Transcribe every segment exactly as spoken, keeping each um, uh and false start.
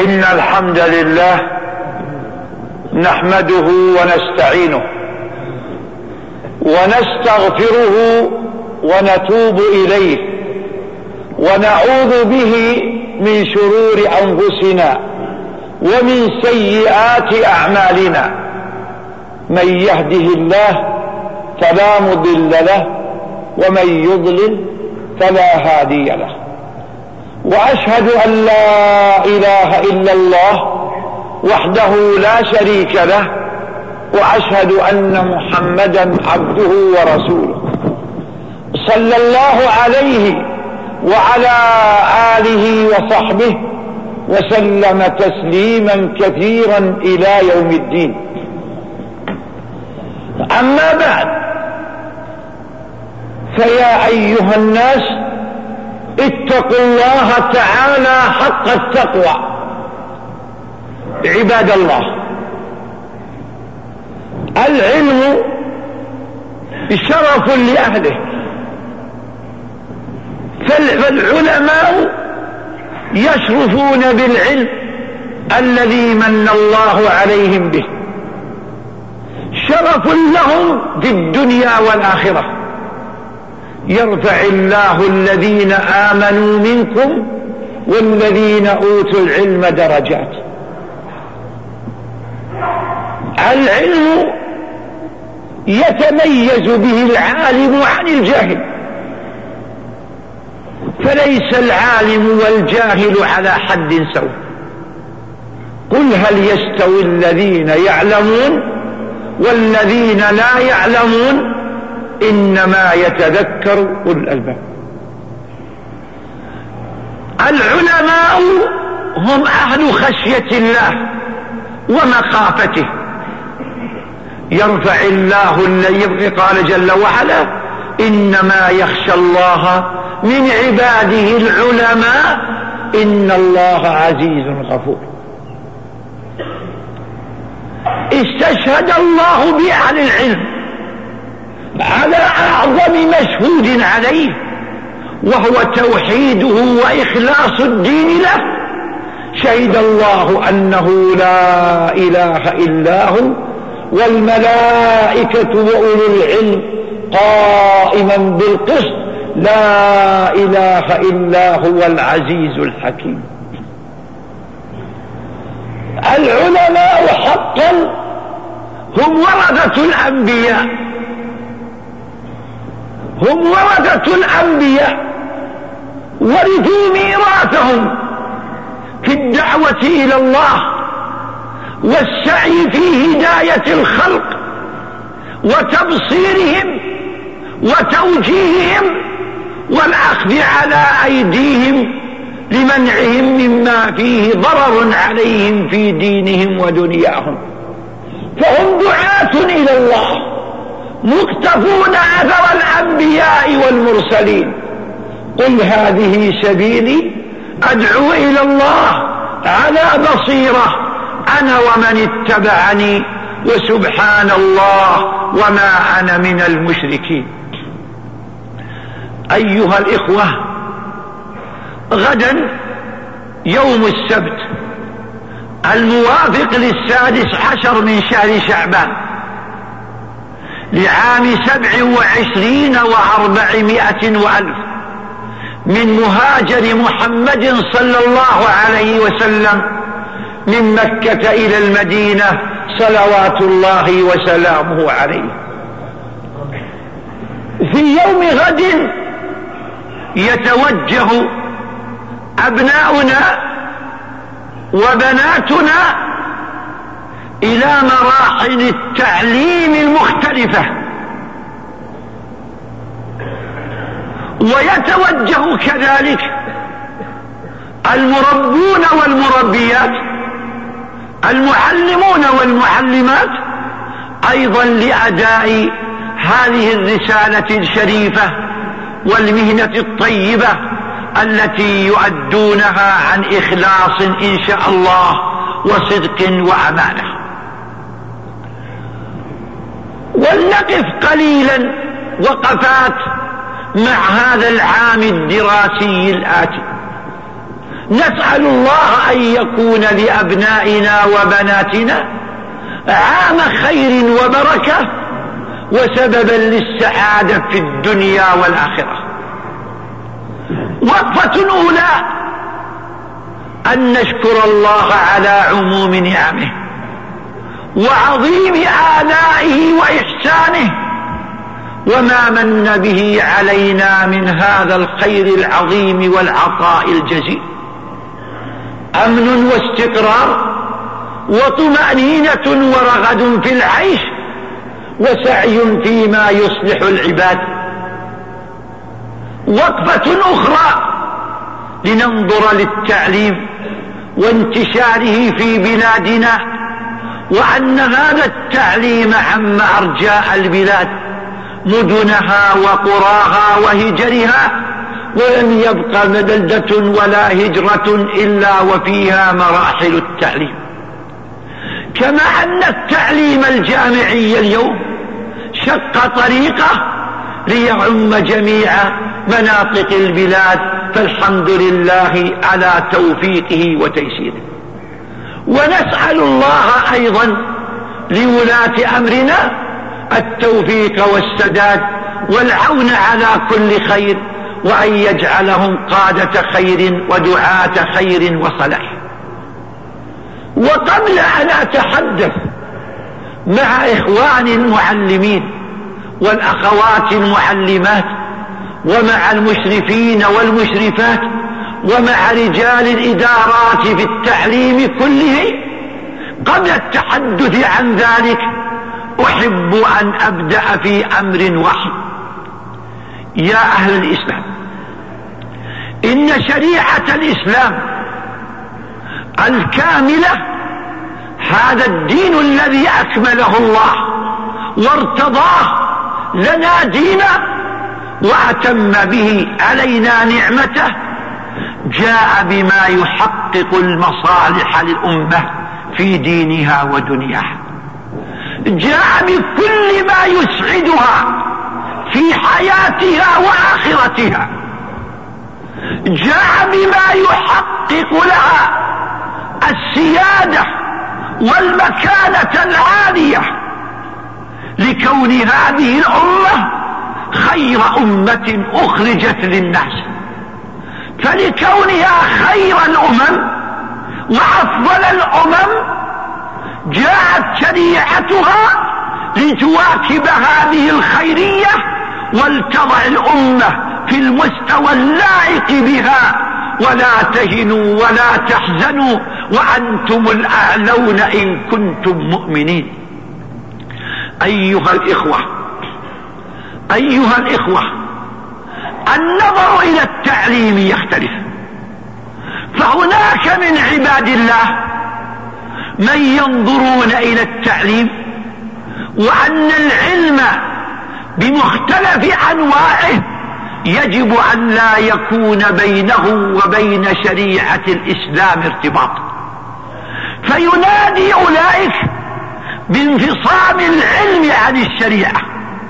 إن الحمد لله نحمده ونستعينه ونستغفره ونتوب إليه ونعوذ به من شرور أنفسنا ومن سيئات أعمالنا. من يهده الله فلا مضل له ومن يضلل فلا هادي له. وأشهد أن لا إله إلا الله وحده لا شريك له وأشهد أن محمدا عبده ورسوله صلى الله عليه وعلى آله وصحبه وسلم تسليما كثيرا إلى يوم الدين. أما بعد، فيا أيها الناس اتقوا الله تعالى حق التقوى. عباد الله، العلم شرف لأهله، فالعلماء يشرفون بالعلم الذي من الله عليهم به، شرف لهم في الدنيا والآخرة. يرفع الله الذين آمنوا منكم والذين أوتوا العلم درجات. العلم يتميز به العالم عن الجاهل، فليس العالم والجاهل على حد سواء. قل هل يستوي الذين يعلمون والذين لا يعلمون إنما يتذكر أولو الألباب. العلماء هم أهل خشية الله ومخافته. يرفع الله الذي قال جل وعلا إنما يخشى الله من عباده العلماء إن الله عزيز غفور. استشهد الله بأهل العلم على أعظم مشهود عليه، وهو توحيده وإخلاص الدين له. شهد الله أنه لا إله إلا هو والملائكة وأولو العلم قائما بالقسط لا إله إلا هو العزيز الحكيم. العلماء حقا هم ورثة الأنبياء، هم ورثة الأنبياء، ورثوا ميراثهم في الدعوة إلى الله والسعي في هداية الخلق وتبصيرهم وتوجيههم والأخذ على أيديهم لمنعهم مما فيه ضرر عليهم في دينهم ودنياهم. فهم دعاة إلى الله مقتفون أثر الأنبياء والمرسلين. قل هذه سبيلي أدعو إلى الله على بصيرة أنا ومن اتبعني وسبحان الله وما أنا من المشركين. أيها الإخوة، غدا يوم السبت الموافق للسادس عشر من شهر شعبان لعام سبع وعشرين وأربعمائة وألف من مهاجر محمد صلى الله عليه وسلم من مكة إلى المدينة صلوات الله وسلامه عليه. في يوم غد يتوجه أبناؤنا وبناتنا إلى مراحل التعليم المختلفة، ويتوجه كذلك المربون والمربيات، المعلمون والمعلمات أيضا لأداء هذه الرسالة الشريفة والمهنة الطيبة التي يؤدونها عن إخلاص إن شاء الله وصدق وأمانة. ولنقف قليلا وقفات مع هذا العام الدراسي الآتي، نسأل الله أن يكون لأبنائنا وبناتنا عام خير وبركة وسببا للسعادة في الدنيا والآخرة. وقفة أولى أن نشكر الله على عموم نعمه وعظيم آلائه وإحسانه وما من به علينا من هذا الخير العظيم والعطاء الجزيل. أمن واستقرار وطمأنينة ورغد في العيش وسعي فيما يصلح العباد. وقفة أخرى لننظر للتعليم وانتشاره في بلادنا وأن هذا التعليم عم أرجاء البلاد مدنها وقراها وهجرها، ولم يبق بلدة ولا هجرة إلا وفيها مراحل التعليم. كما أن التعليم الجامعي اليوم شق طريقه ليعم جميع مناطق البلاد، فالحمد لله على توفيقه وتيسيره. ونسأل الله أيضا لولاة أمرنا التوفيق والسداد والعون على كل خير، وأن يجعلهم قادة خير ودعاة خير وصلاح. وقبل أن أتحدث مع إخوان المعلمين والأخوات المعلمات ومع المشرفين والمشرفات ومع رجال الإدارات في التعليم كله، قبل التحدث عن ذلك أحب أن أبدأ في أمر واحد. يا أهل الإسلام، إن شريعة الإسلام الكاملة هذا الدين الذي أكمله الله وارتضاه لنا دينا وأتم به علينا نعمته، جاء بما يحقق المصالح للأمة في دينها ودنياها، جاء بكل ما يسعدها في حياتها وآخرتها، جاء بما يحقق لها السيادة والمكانة العالية، لكون هذه الأمة خير أمة أخرجت للناس. فلكونها خير الأمم وأفضل الأمم جاءت شريعتها لتواكب هذه الخيرية ولتضع الأمة في المستوى اللائق بها. ولا تهنوا ولا تحزنوا وأنتم الأعلون إن كنتم مؤمنين. أيها الإخوة أيها الإخوة النظر إلى التعليم يختلف، فهناك من عباد الله من ينظرون إلى التعليم وأن العلم بمختلف أنواعه يجب أن لا يكون بينه وبين شريعة الإسلام ارتباط، فينادي أولئك بانفصام العلم عن الشريعة،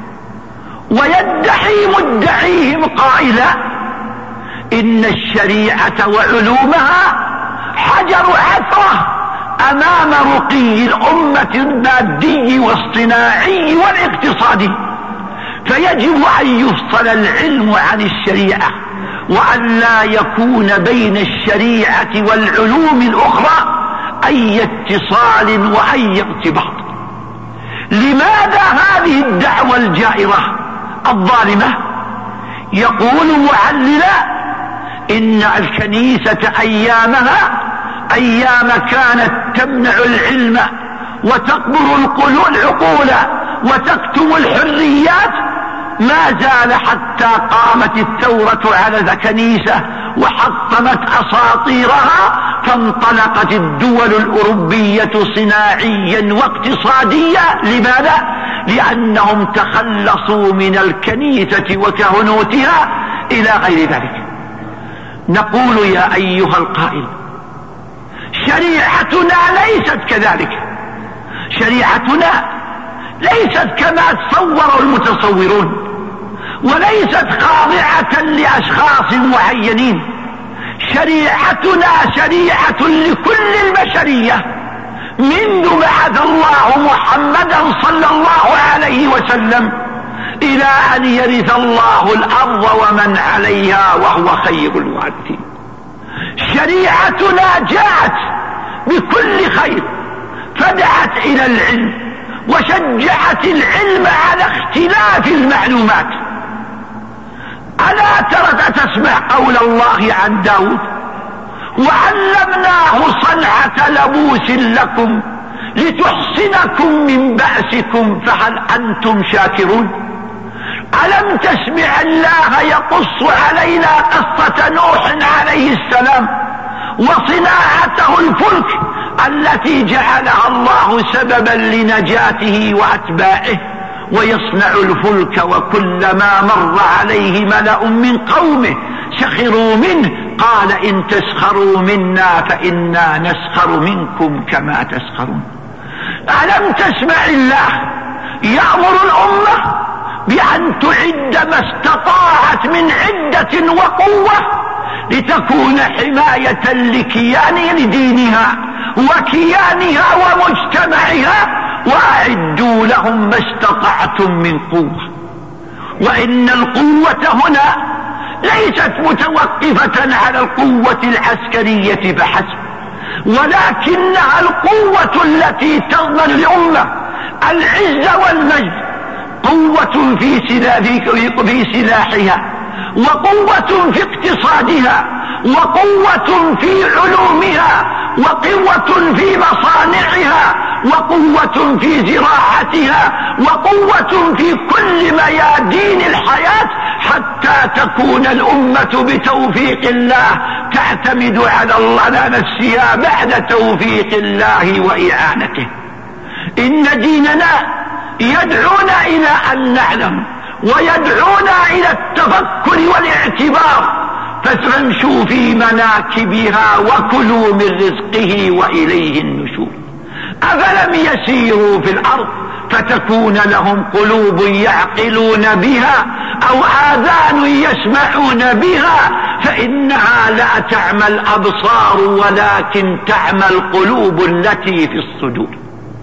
ويدعي مدعيهم قائلا إن الشريعة وعلومها حجر عثرة أمام رقي الأمة المادي والصناعي والاقتصادي، فيجب أن يفصل العلم عن الشريعة، وأن لا يكون بين الشريعة والعلوم الأخرى أي اتصال وأي ارتباط. لماذا هذه الدعوة الجائرة الظالمة؟ يقول معللا إن الكنيسة أيامها أيام كانت تمنع العلم وتقبر العقول وتكتم الحريات، ما زال حتى قامت الثورة على الكنيسة وحطمت أساطيرها، فانطلقت الدول الأوروبية صناعيا واقتصاديا. لماذا؟ لأنهم تخلصوا من الكنيسة وكهنوتها إلى غير ذلك. نقول يا أيها القائل شريعتنا ليست كذلك، شريعتنا ليست كما تصور المتصورون، وليست خاضعة لأشخاص معينين. شريعتنا شريعة لكل البشرية منذ بعث الله محمدا صلى الله عليه وسلم إلى أن يرث الله الأرض ومن عليها وهو خير الوارثين. شريعتنا جاءت بكل خير، فدعت إلى العلم وشجعت العلم على اختلاف المعلومات. ألا ترى تسمع قول الله عن داود: وعلمناه صنعة لبوس لكم لتحصنكم من بأسكم فهل أنتم شاكرون؟ ألم تسمع الله يقص علينا قصة نوح عليه السلام وصناعته الفلك التي جعلها الله سببا لنجاته وأتباعه، ويصنع الفلك وكلما مر عليه ملأ من قومه سخروا منه قال إن تسخروا منا فإنا نسخر منكم كما تسخرون. ألم تسمع الله يأمر الأمة بأن تعد ما استطاعت من عدة وقوة لتكون حماية لكيان لدينها وكيانها ومجتمعها، وأعدوا لهم ما استطعتم من قوة. وإن القوة هنا ليست متوقفة على القوة العسكرية فحسب، ولكنها القوة التي تضمن الأمة العز والمجد. قوة في سلاحها، وقوة في اقتصادها، وقوة في علومها، وقوة في مصانعها، وقوة في زراعتها، وقوة في كل ميادين الحياة، حتى تكون الأمة بتوفيق الله تعتمد على الله على نفسها بعد توفيق الله وإعانته. إن ديننا يدعونا إلى أن نعلم ويدعونا إلى التفكر والاعتبار، فامشوا في مناكبها وكلوا من رزقه وإليه النشور. أفلم يسيروا في الأرض فتكون لهم قلوب يعقلون بها أو آذان يسمعون بها فإنها لا تعمى الأبصار ولكن تعمى القلوب التي في الصدور.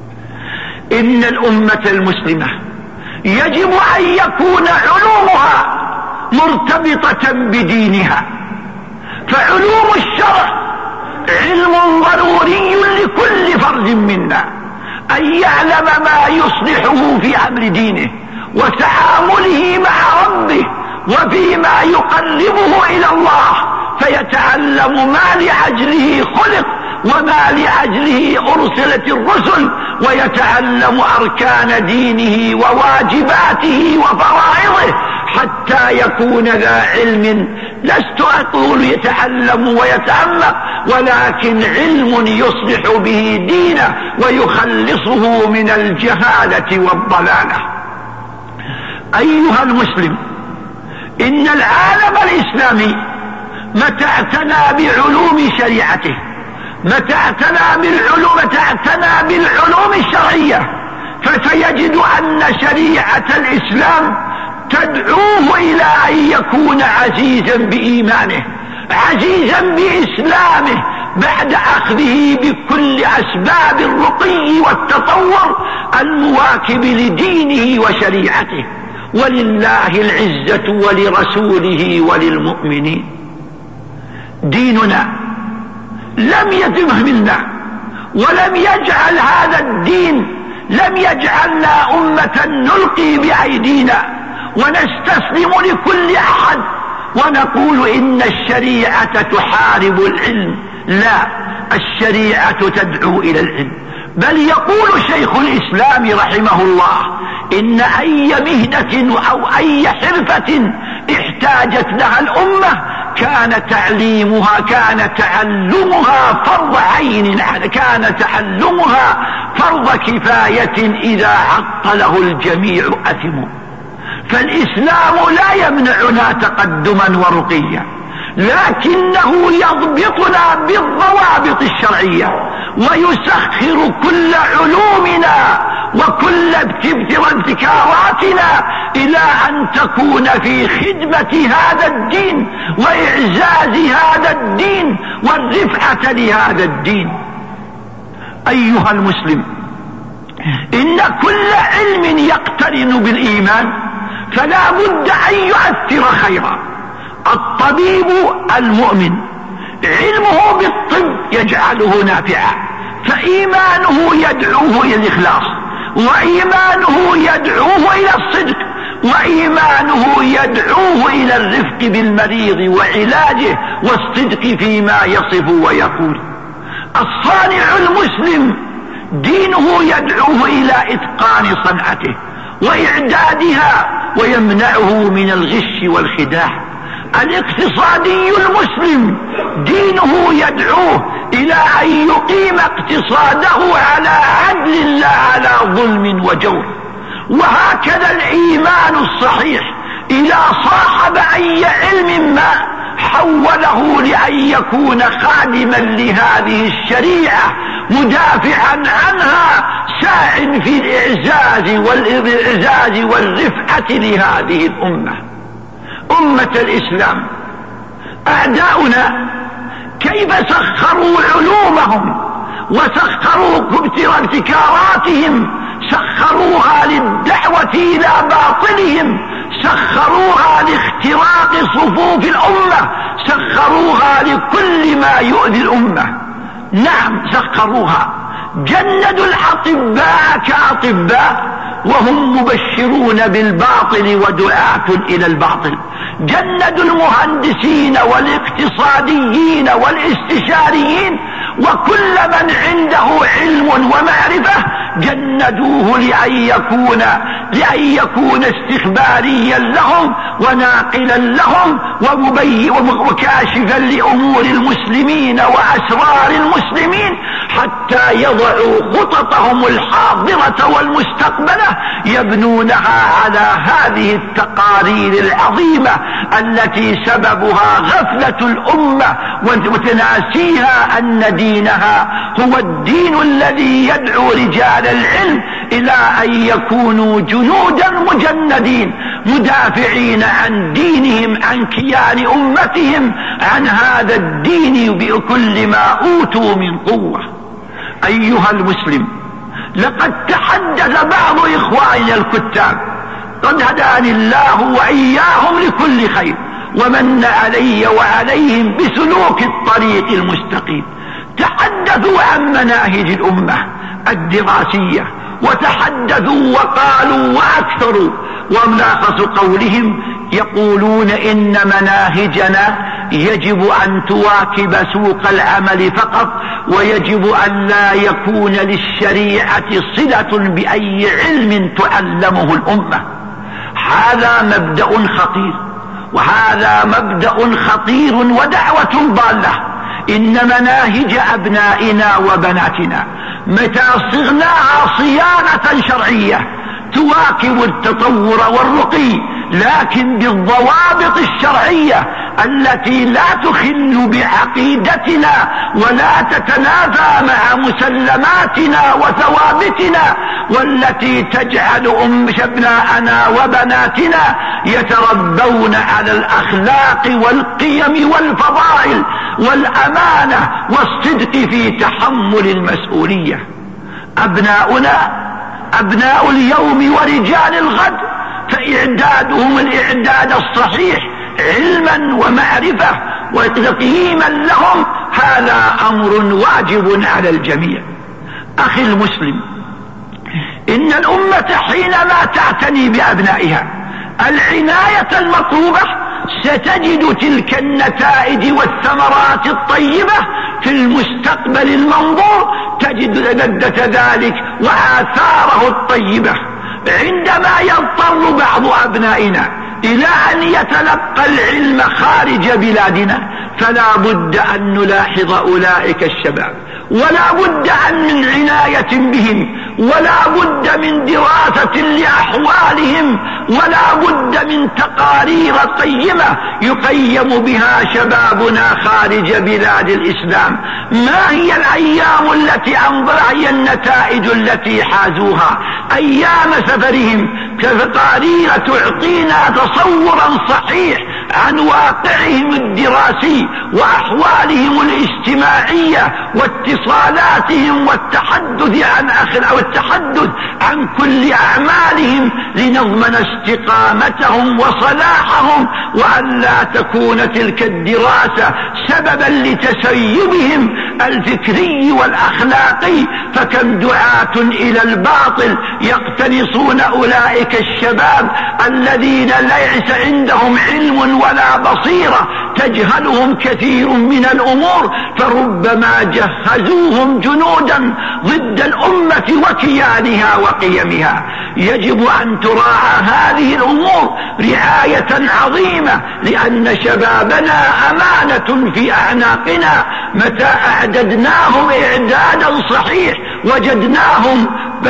إن الأمة المسلمة يجب أن يكون علومها مرتبطة بدينها، فعلوم الشرع علم ضروري لكل فرد منا أن يعلم ما يصلحه في أمر دينه وتعامله مع ربه وفيما يقربه إلى الله، فيتعلم ما لأجله خلق وما لأجله أرسلت الرسل، ويتعلم أركان دينه وواجباته وفرائضه حتى يكون ذا علم. لست أقول يتعلم ويتعمق، ولكن علم يصلح به دينه ويخلصه من الجهالة والضلالة. أيها المسلم، إن العالم الإسلامي متى اعتنى بعلوم شريعته، متى اعتنى بالعلوم متى اعتنى بالعلوم الشرعية، فسيجد أن شريعة الإسلام تدعوه إلى أن يكون عزيزا بإيمانه، عزيزا بإسلامه، بعد أخذه بكل أسباب الرقي والتطور المواكب لدينه وشريعته. ولله العزة ولرسوله وللمؤمنين. ديننا لم يتمهلنا ولم يجعل هذا الدين، لم يجعلنا أمة نلقي بأيدينا ونستسلم لكل أحد ونقول إن الشريعة تحارب العلم. لا، الشريعة تدعو إلى العلم. بل يقول شيخ الإسلام رحمه الله إن أي مهنة أو أي حرفة احتاجت لها الأمة كان تعليمها كان تعلمها فرض عين، كان تعلمها فرض كفاية، إذا عطله الجميع أثموا. فالإسلام لا يمنعنا تقدما ورقيا، لكنه يضبطنا بالضوابط الشرعية ويسخر كل علومنا وكل ابتكاراتنا إلى أن تكون في خدمة هذا الدين وإعزاز هذا الدين والرفعة لهذا الدين. أيها المسلم، إن كل علم يقترن بالإيمان فلا بد أن يؤثر خيرا. الطبيب المؤمن علمه بالطب يجعله نافعا، فإيمانه يدعوه إلى الإخلاص، وإيمانه يدعوه إلى الصدق، وإيمانه يدعوه إلى الرفق بالمريض وعلاجه والصدق فيما يصف ويقول. الصانع المسلم دينه يدعوه إلى إتقان صنعته وإعدادها ويمنعه من الغش والخداع. الاقتصادي المسلم دينه يدعوه إلى أن يقيم اقتصاده على عدل لا على ظلم وجور. وهكذا الإيمان الصحيح إذا صاحب أي علم ما حوله لأن يكون خادما لهذه الشريعة مدافعا عنها ساع في الإعزاز والإعزاز والرفعة لهذه الأمة. أمة الإسلام، أعداؤنا كيف سخروا علومهم وسخروا ابتكاراتهم، سخروها للدعوة إلى باطلهم، سخروها لاختراق صفوف الأمة، سخروها لكل ما يؤذي الأمة. نعم سخروها، جندوا الأطباء كأطباء وهم مبشرون بالباطل ودعاة إلى الباطل، جندوا المهندسين والاقتصاديين والاستشاريين وكل من عنده علم ومعرفة جندوه لأن يكون, لأن يكون استخباريا لهم وناقلا لهم وكاشفا لأمور المسلمين وأسرار المسلمين، حتى يضعوا خططهم الحاضرة والمستقبلة يبنونها على هذه التقارير العظيمة التي سببها غفلة الأمة وتناسيها أن دينها هو الدين الذي يدعو رجال العلم إلى أن يكونوا جنودا مجندين مدافعين عن دينهم، عن كيان أمتهم، عن هذا الدين بكل ما أوتوا من قوة. أيها المسلم، لقد تحدث بعض إخواننا الكتاب، قد هداني الله وإياهم لكل خير ومن علي وعليهم بسلوك الطريق المستقيم، تحدثوا عن مناهج الأمة الدراسية وتحدثوا وقالوا وأكثروا، وملخص قولهم يقولون إن مناهجنا يجب أن تواكب سوق العمل فقط، ويجب أن لا يكون للشريعة صلة بأي علم تعلمه الأمة. هذا مبدأ خطير، وهذا مبدأ خطير ودعوة ضالة. إن مناهج أبنائنا وبناتنا متى صغناها صيانة شرعية تواكب التطور والرقي، لكن بالضوابط الشرعية التي لا تخل بعقيدتنا ولا تتنافى مع مسلماتنا وثوابتنا، والتي تجعل أم أبناءنا وبناتنا يتربون على الأخلاق والقيم والفضائل والأمانة والصدق في تحمل المسؤولية. أبناؤنا أبناء اليوم ورجال الغد، فإعدادهم الإعداد الصحيح علما ومعرفة وتقييما لهم هذا أمر واجب على الجميع. أخي المسلم، إن الأمة حينما تعتني بأبنائها العناية المطلوبة ستجد تلك النتائج والثمرات الطيبة في المستقبل المنظور، تجد لذة ذلك وآثاره الطيبة. عندما يضطر بعض أبنائنا إلى أن يتلقى العلم خارج بلادنا فلا بد أن نلاحظ أولئك الشباب، ولا بد أن من عناية بهم، ولا بد من دراسة لأحوالهم، ولا بد من تقارير قيمة يقيم بها شبابنا خارج بلاد الإسلام. ما هي الأيام التي يأتي عن هي النتائج التي حازوها أيام سفرهم كقارير تعطينا تصورا صحيح عن واقعهم الدراسي وأحوالهم الاجتماعية واتصالاتهم والتحدث عن أخلاق والتحدث عن كل أعمالهم لنضمن استقامتهم وصلاحهم، وأن لا تكون تلك الدراسة سببا لتسيبهم الفكري والأخلاقي. فكم دعاة إلى الباطل يقتنصون أولئك الشباب الذين ليس عندهم علم ولا بصيرة، تجهلهم كثير من الأمور، فربما جهزوهم جنودا ضد الأمة وكيانها وقيمها. يجب أن تراعى هذه الأمور رعاية عظيمة، لأن شبابنا أمانة في أعناقنا. متى أعددناهم إعدادا صحيح وجدناهم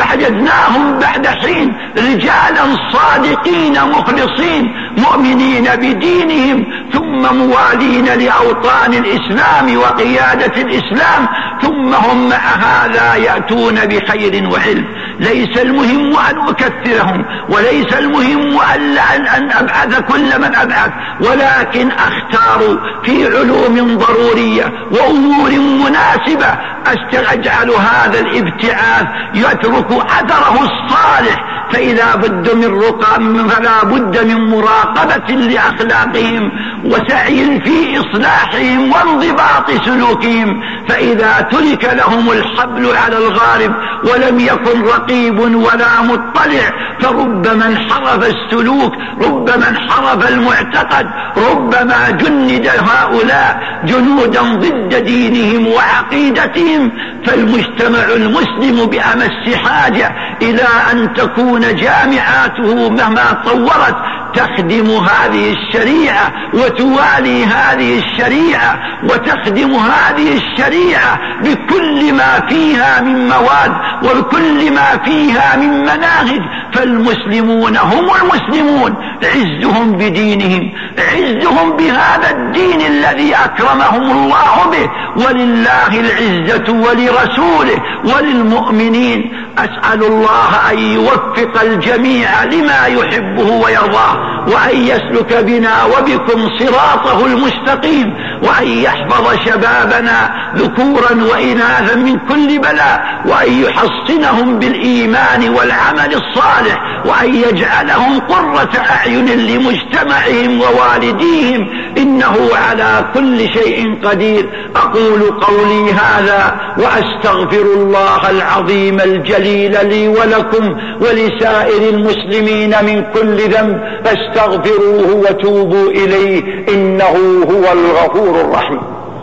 بعدناهم بعد حين رجالا صادقين مخلصين مؤمنين بدينهم، ثم موالين لأوطان الإسلام وقيادة الإسلام، ثم هم مع هذا يأتون بخير وعلم. ليس المهم أن أكثرهم، وليس المهم أن أبعث كل من أبعث، ولكن أختار في علوم ضرورية وأمور مناسبة أجعل هذا الابتعاث يترك أثره الصالح. فإذا بد من رقم فلا بد من مراقبة لأخلاقهم وسعي في إصلاحهم وانضباط سلوكهم. فإذا ترك لهم الحبل على الغارب ولم يكن رقيب ولا مطلع، فربما انحرف السلوك، ربما انحرف المعتقد، ربما جند هؤلاء جنودا ضد دينهم وعقيدتهم. فالمجتمع المسلم بأمس حاجة إلى أن تكون جامعاته مهما طورت تخدم هذه الشريعة وتوالي هذه الشريعة وتخدم هذه الشريعة بكل ما فيها من مواد وبكل ما فيها من مناهج. فالمسلمون هم المسلمون، عزهم بدينهم، عزهم بهذا الدين الذي أكرمهم الله به، ولله العزة ولرسوله وللمؤمنين. أسأل الله أن يوفق الجميع لما يحبه ويرضاه، وأن يسلك بنا وبكم صراطه المستقيم، وأن يحفظ شبابنا ذكورا وإناثا من كل بلاء، وأن يحصنهم بالإيمان والعمل الصالح، وأن يجعلهم قرة أعين لمجتمعهم ووالديهم، إنه على كل شيء قدير. أقول قولي هذا وأستغفر الله العظيم الجليل لي ولكم ولسائر المسلمين من كل ذنب، فاستغفروه وتوبوا إليه إنه هو الغفور الرحيم.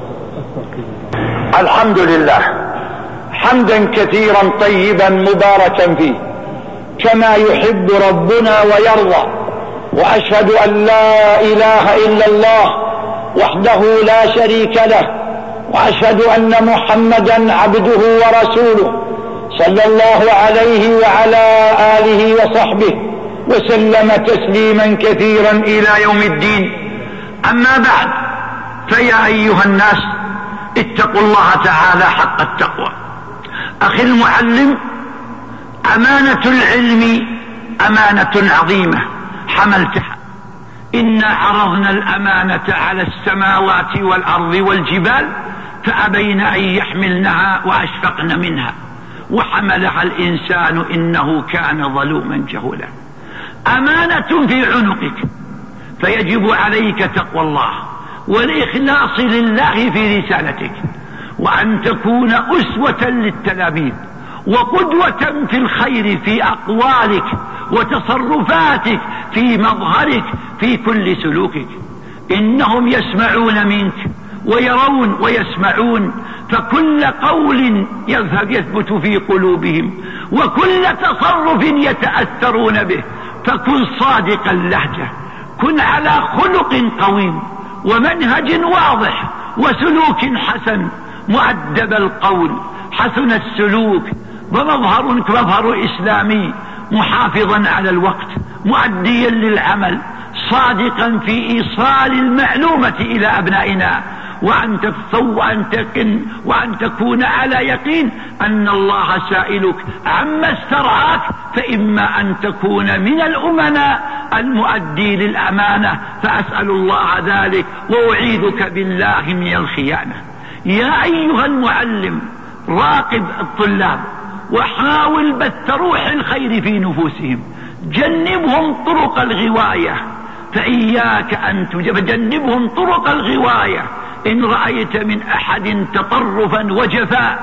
الحمد لله حمدا كثيرا طيبا مباركا فيه كما يحب ربنا ويرضى، وأشهد أن لا إله إلا الله وحده لا شريك له، وأشهد أن محمدا عبده ورسوله صلى الله عليه وعلى آله وصحبه وسلم تسليما كثيرا إلى يوم الدين. أما بعد، فيا أيها الناس اتقوا الله تعالى حق التقوى. أخي المعلم، أمانة العلم أمانة عظيمة حملتها. إنا عرضنا الأمانة على السماوات والأرض والجبال فأبين أن يحملنها وأشفقن منها وحملها الإنسان إنه كان ظلوما جهولا. أمانة في عنقك، فيجب عليك تقوى الله والإخلاص لله في رسالتك، وأن تكون أسوة للتلاميذ وقدوة في الخير في أقوالك وتصرفاتك في مظهرك في كل سلوكك. إنهم يسمعون منك ويرون ويسمعون، فكل قول يذهب يثبت في قلوبهم وكل تصرف يتأثرون به. فكن صادق اللهجة، كن على خلق قويم ومنهج واضح وسلوك حسن، مؤدب القول، حسن السلوك، ومظهر مظهر إسلامي، محافظا على الوقت، مؤديا للعمل، صادقا في إيصال المعلومة إلى أبنائنا، وأن تتصو وأن تكن وأن تكون على يقين أن الله سائلك عما استرعاك، فإما أن تكون من الأمناء المؤدي للأمانة، فأسأل الله ذلك وأعيذك بالله من الخيانة. يا أيها المعلم راقب الطلاب وحاول بث روح الخير في نفوسهم، جنبهم طرق الغواية، فإياك أن تجنبهم طرق الغواية. إن رأيت من أحد تطرفا وجفاء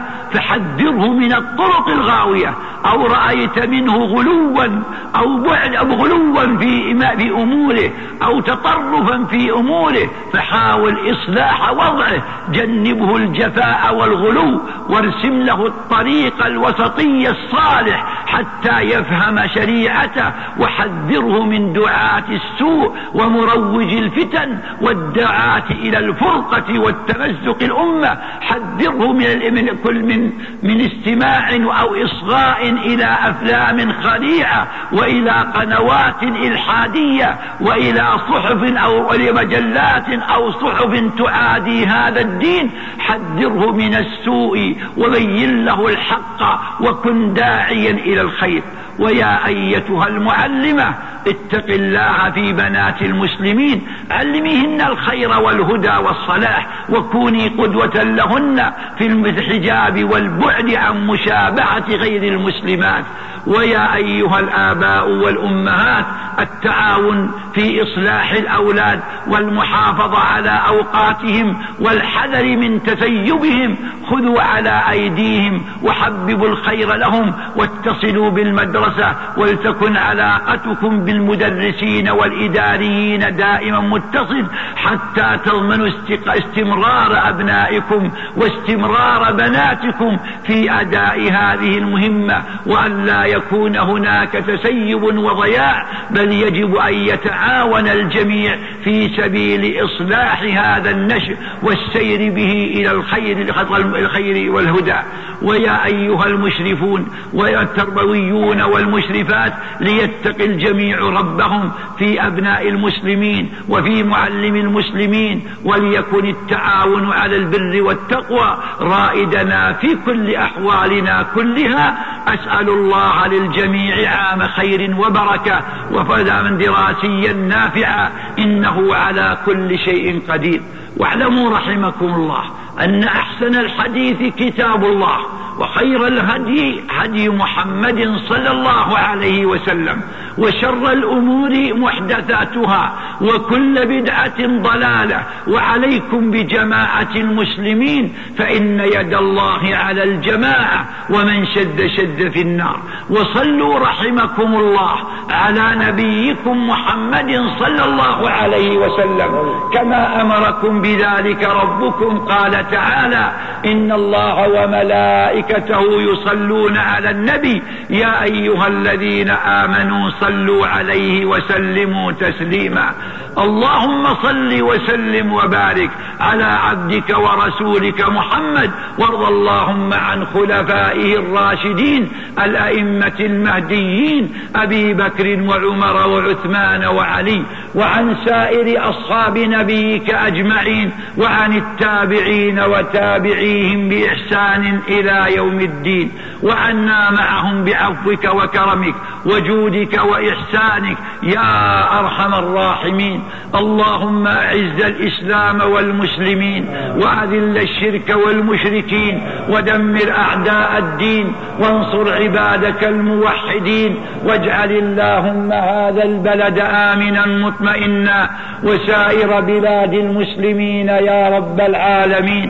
فحذره من الطرق الغاوية، أو رأيت منه غلوا أو بعد أو غلوا في في أموره أو تطرفا في أموره، فحاول إصلاح وضعه، جنبه الجفاء والغلو، وارسم له الطريق الوسطي الصالح حتى يفهم شريعته، وحذره من دعاة السوء ومروج الفتن والدعاة إلى الفرقة والتمزق الأمة. حذره من كل من من استماع أو إصغاء إلى أفلام خليعة وإلى قنوات إلحادية وإلى صحف أو مجلات أو صحف تعادي هذا الدين. حذره من السوء وبين له الحق وكن داعيا إلى الخير. ويا أيتها المعلمة اتق الله في بنات المسلمين، علميهن الخير والهدى والصلاح، وكوني قدوة لهن في الحجاب والبعد عن مشابهة غير المسلمات. ويا أيها الآباء والأمهات التعاون في إصلاح الأولاد والمحافظة على أوقاتهم والحذر من تسيبهم. خذوا على أيديهم وحببوا الخير لهم، واتصلوا بالمدرسة، ولتكن علاقتكم بالمدرسين والإداريين دائما متصل حتى تضمنوا استمرار أبنائكم واستمرار بناتكم في أداء هذه المهمة، وأن لا يكون هناك تسيب وضياع، بل يجب أن يتعاون الجميع في سبيل إصلاح هذا النشء والسير به إلى الخير الخير والهدى. ويا أيها المشرفون والتربويون والمشرفات ليتقي الجميع ربهم في أبناء المسلمين وفي معلم المسلمين، وليكن التعاون على البر والتقوى رائدنا في كل أحوالنا كلها. أسأل الله للجميع عام خير وبركة وفضلا دراسيا نافعا، إنه على كل شيء قدير. واعلموا رحمكم الله أن أحسن الحديث كتاب الله، وخير الهدي هدي محمد صلى الله عليه وسلم، وشر الأمور محدثاتها، وكل بدعة ضلالة. وعليكم بجماعة المسلمين، فإن يد الله على الجماعة، ومن شد شد في النار. وصلوا رحمكم الله على نبيكم محمد صلى الله عليه وسلم كما أمركم بذلك ربكم. قال تعالى: إن الله وملائكته يصلون على النبي يا أيها الذين آمنوا صلوا عليه وسلموا تسليما. اللهم صل وسلم وبارك على عبدك ورسولك محمد، وارض اللهم عن خلفائه الراشدين الأئمة المهديين أبي بكر وعمر وعثمان وعلي، وعن سائر أصحاب نبيك أجمعين، وعن التابعين وتابعيهم بإحسان إلى يوم الدين، وعنا معهم بعفوك وكرمك وجودك وإحسانك يا أرحم الراحمين. اللهم أعز الإسلام والمسلمين، وأذل الشرك والمشركين، ودمر أعداء الدين، وانصر عبادك الموحدين، واجعل اللهم هذا البلد آمنا مطمئنا، وسائر بلاد المسلمين يا رب العالمين.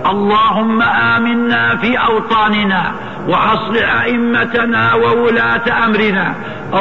اللهم آمنا في أوطاننا، وأصلح أئمتنا وولاة أمرنا.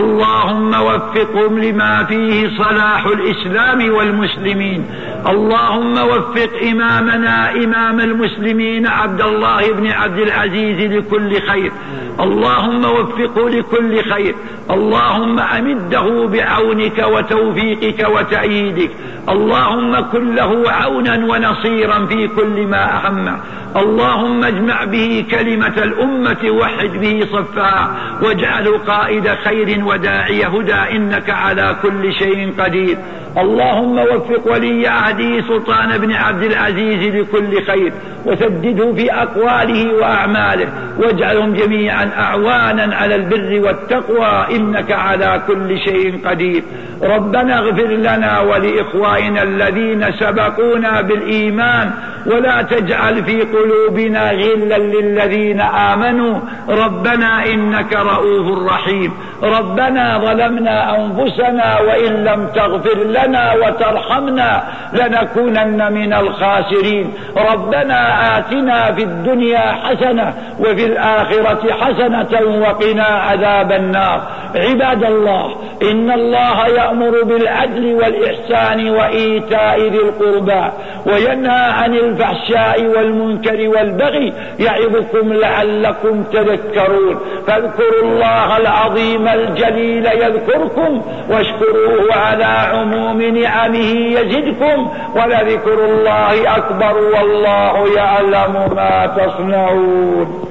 اللهم وفقهم لما فيه صلاح الإسلام والمسلمين. اللهم وفق إمامنا إمام المسلمين عبد الله بن عبد العزيز لكل خير. اللهم وفقه لكل خير. اللهم أمده بعونك وتوفيقك وتأييدك. اللهم كن له عونا ونصيرا في كل ما أهمه. اللهم اجمع به كلمة الأمة، وحد به صفها، واجعله قائد خير وداعي هدى، إنك على كل شيء قدير. اللهم وفق ولي عهد هدي سلطان بن عبد العزيز لكل خير، وسدده في أقواله وأعماله، واجعلهم جميعا أعوانا على البر والتقوى، إنك على كل شيء قدير. ربنا اغفر لنا ولإخواننا الذين سبقونا بالإيمان، ولا تجعل في قلوبنا غلا للذين آمنوا، ربنا إنك رؤوف رحيم. ربنا ظلمنا أنفسنا وإن لم تغفر لنا وترحمنا لنكونن من الخاسرين. ربنا آتنا في الدنيا حسنة وفي الآخرة حسنة وقنا عذاب النار. عباد الله، إن الله يأمر بالعدل والإحسان وإيتاء ذي القربى، وينهى عن الفحشاء والمنكر والبغي، يعظكم لعلكم تذكرون. فاذكروا الله العظيم الجليل يذكركم، واشكروه على عموم نعمه يزدكم، ولذكر الله أكبر والله يعلم ما تصنعون.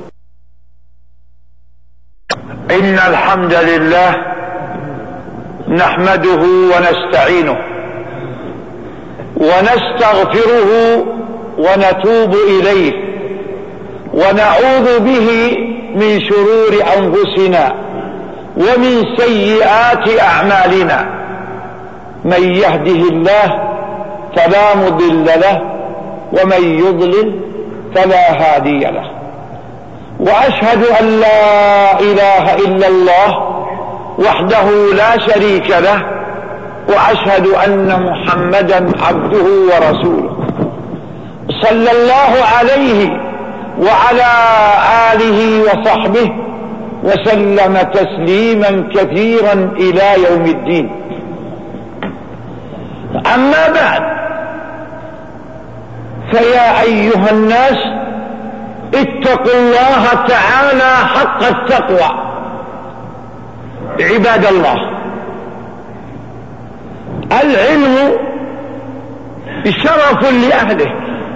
إن الحمد لله نحمده ونستعينه ونستغفره ونتوب إليه، ونعوذ به من شرور أنفسنا ومن سيئات أعمالنا. من يهده الله فلا مضل له، ومن يضلل فلا هادي له. وأشهد أن لا إله إلا الله وحده لا شريك له، وأشهد أن محمدا عبده ورسوله، صلى الله عليه وعلى آله وصحبه وسلم تسليما كثيرا إلى يوم الدين. أما بعد، فيا أيها الناس اتقوا الله تعالى حق التقوى. عباد الله، العلم شرف لأهله،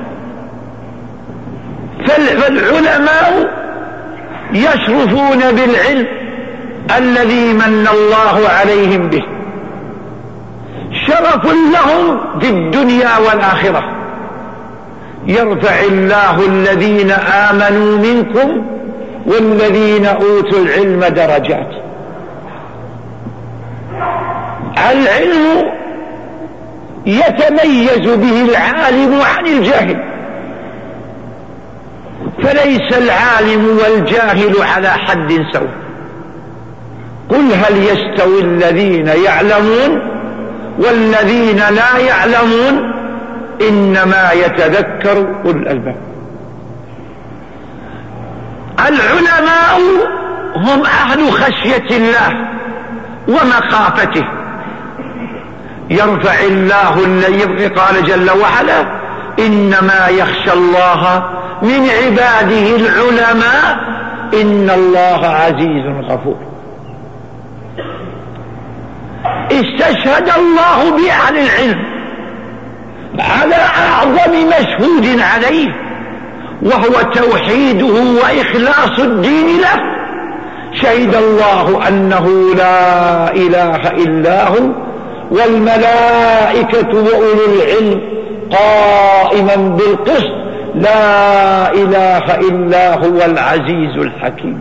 فالعلماء يشرفون بالعلم الذي من الله عليهم به، شرف لهم في الدنيا والآخرة. يرفع الله الذين آمنوا منكم والذين أوتوا العلم درجات. العلم يتميز به العالم عن الجاهل، فليس العالم والجاهل على حد سواء. قل هل يستوي الذين يعلمون والذين لا يعلمون، إنما يتذكر أولو الألباب. العلماء هم أهل خشية الله ومخافته. يرفع الله الذين، قال جل وعلا: إنما يخشى الله من عباده العلماء، إن الله عزيز غفور. استشهد الله بأهل العلم على أعظم مشهود عليه، وهو توحيده وإخلاص الدين له. شهد الله أنه لا إله إلا هو، والملائكة وأولو العلم قائما بالقسط، لا إله إلا هو العزيز الحكيم.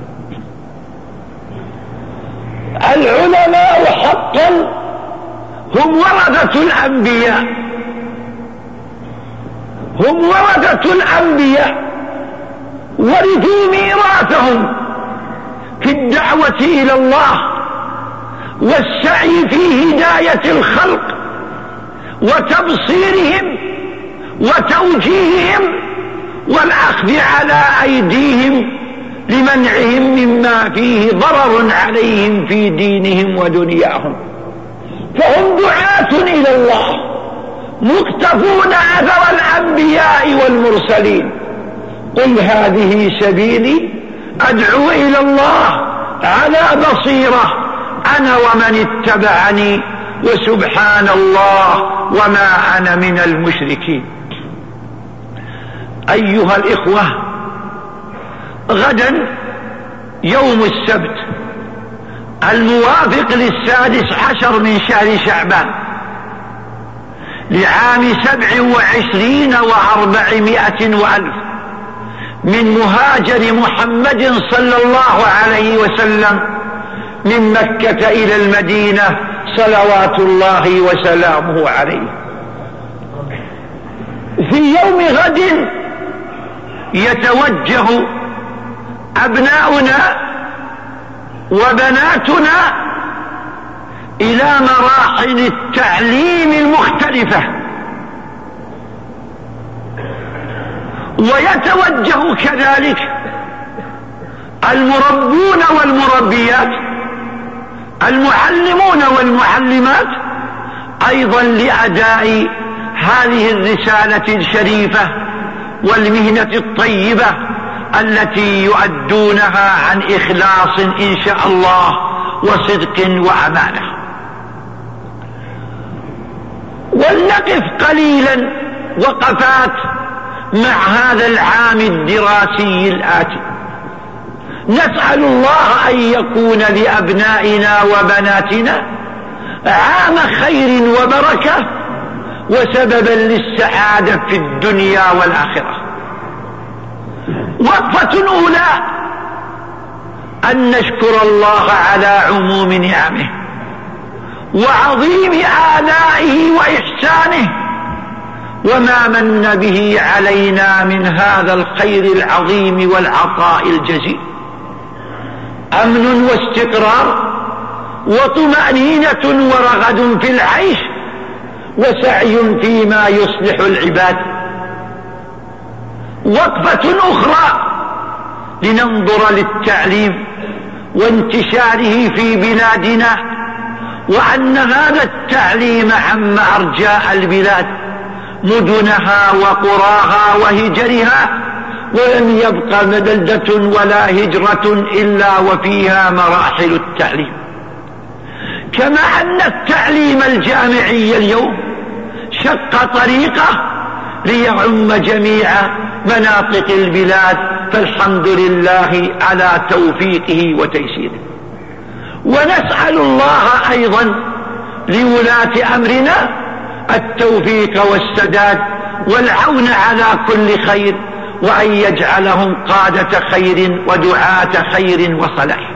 العلماء حقا هم ورثة الأنبياء، هم ورثة الأنبياء، ورثوا ميراثهم في الدعوة إلى الله والسعي في هداية الخلق وتبصيرهم وتوجيههم والأخذ على أيديهم لمنعهم مما فيه ضرر عليهم في دينهم ودنياهم. فهم دعاة إلى الله مقتفون أثر الأنبياء والمرسلين. قل هذه سبيلي أدعو إلى الله على بصيرة أنا ومن اتبعني، وسبحان الله وما أنا من المشركين. أيها الإخوة، غدا يوم السبت الموافق للسادس عشر من شهر شعبان، لعام سبع وعشرين وأربعمائة وألف من مهاجر محمد صلى الله عليه وسلم من مكة إلى المدينة صلوات الله وسلامه عليه. في يوم غد يتوجه أبناؤنا وبناتنا إلى مراحل التعليم المختلفة، ويتوجه كذلك المربون والمربيات، المعلمون والمعلمات أيضا لأداء هذه الرسالة الشريفة والمهنة الطيبة التي يؤدونها عن إخلاص إن شاء الله وصدق وأمانة. ولنقف قليلا وقفات مع هذا العام الدراسي الآتي، نسأل الله أن يكون لأبنائنا وبناتنا عام خير وبركة وسببا للسعادة في الدنيا والآخرة. وقفة أولى أن نشكر الله على عموم نعمه وعظيم آلائه وإحسانه وما من به علينا من هذا الخير العظيم والعطاء الجزيل. أمن واستقرار وطمأنينة ورغد في العيش وسعي فيما يصلح العباد. وقفة أخرى لننظر للتعليم وانتشاره في بلادنا، وأن هذا التعليم عم أرجاء البلاد مدنها وقراها وهجرها، ولم يبق بلدة ولا هجرة إلا وفيها مراحل التعليم. كما أن التعليم الجامعي اليوم شق طريقه ليعم جميع مناطق البلاد، فالحمد لله على توفيقه وتيسيره. ونسأل الله أيضا لولاة أمرنا التوفيق والسداد والعون على كل خير، وأن يجعلهم قادة خير ودعاة خير وصلاح.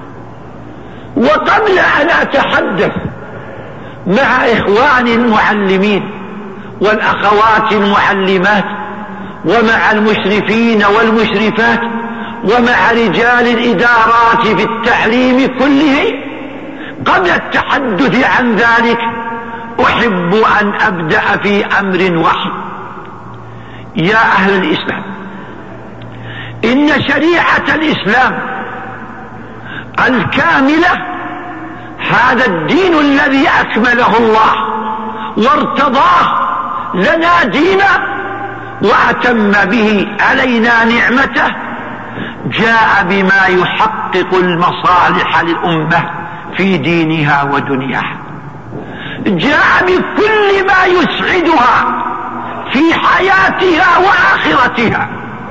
وقبل أن أتحدث مع إخواني المعلمين والأخوات المعلمات ومع المشرفين والمشرفات ومع رجال الإدارات في التعليم كله، قبل التحدث عن ذلك أحب أن أبدأ في أمر واحد. يا أهل الإسلام، إن شريعة الإسلام الكاملة هذا الدين الذي أكمله الله وارتضاه لنا دينا وأتم به علينا نعمته، جاء بما يحقق المصالح للأمة في دينها ودنياها، جاء بكل ما يسعدها في حياتها وآخرتها،